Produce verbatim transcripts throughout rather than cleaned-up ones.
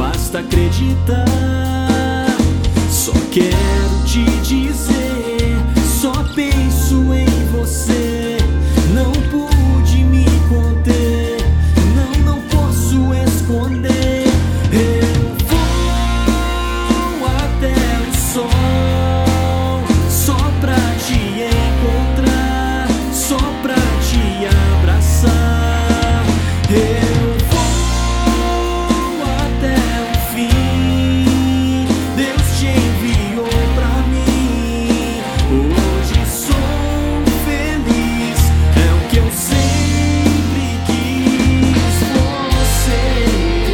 basta acreditar. Só quero te dizer, só penso em você. Não pude me conter, não, não posso esconder. Eu vou até o sol, só pra te encontrar, só pra te abraçar. Eu vou até o fim, Deus te enviou pra mim. Hoje sou feliz, é o que eu sempre quis. Você,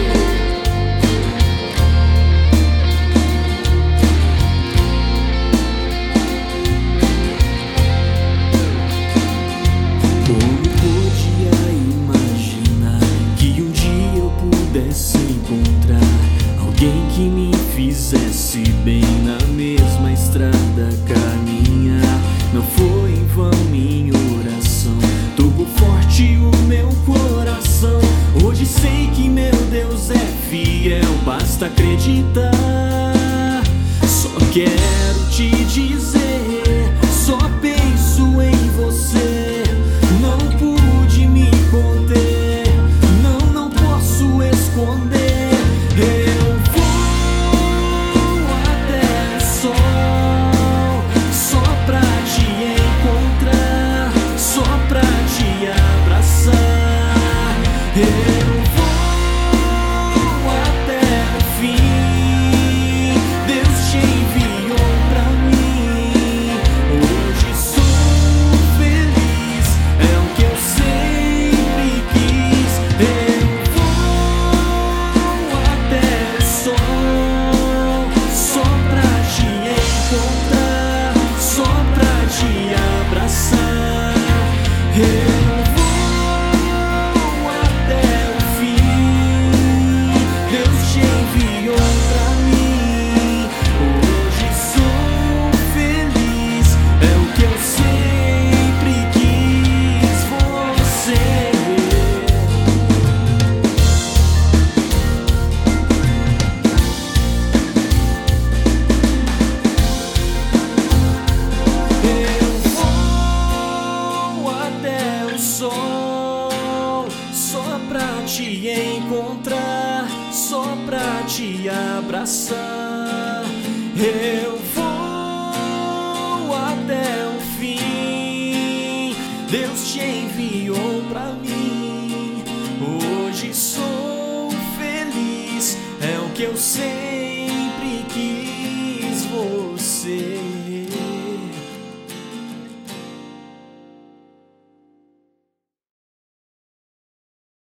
como podia imaginar que um dia eu pudesse encontrar alguém que me fizesse bem na mesma estrada caminhar? Não foi em vão minha oração, tocou forte o meu coração. Hoje sei que meu Deus é fiel, basta acreditar. Só quero te dizer, só penso em você. Não pude me conter, não, não posso esconder. Eu vou até o sol, só pra te encontrar, só pra te abraçar. Eu vou até o fim, Deus te enviou pra mim. Hoje sou feliz, é o que eu sempre quis. Eu vou até o sol, só pra te encontrar, só pra te abraçar. Eu vou até o fim, Deus te enviou pra mim. Hoje sou feliz, é o que eu sempre quis. Você, eu vou até o sol, só pra te encontrar, só pra te abraçar. Eu vou até o fim, Deus te enviou pra mim. Hoje sou feliz, é o que eu sei.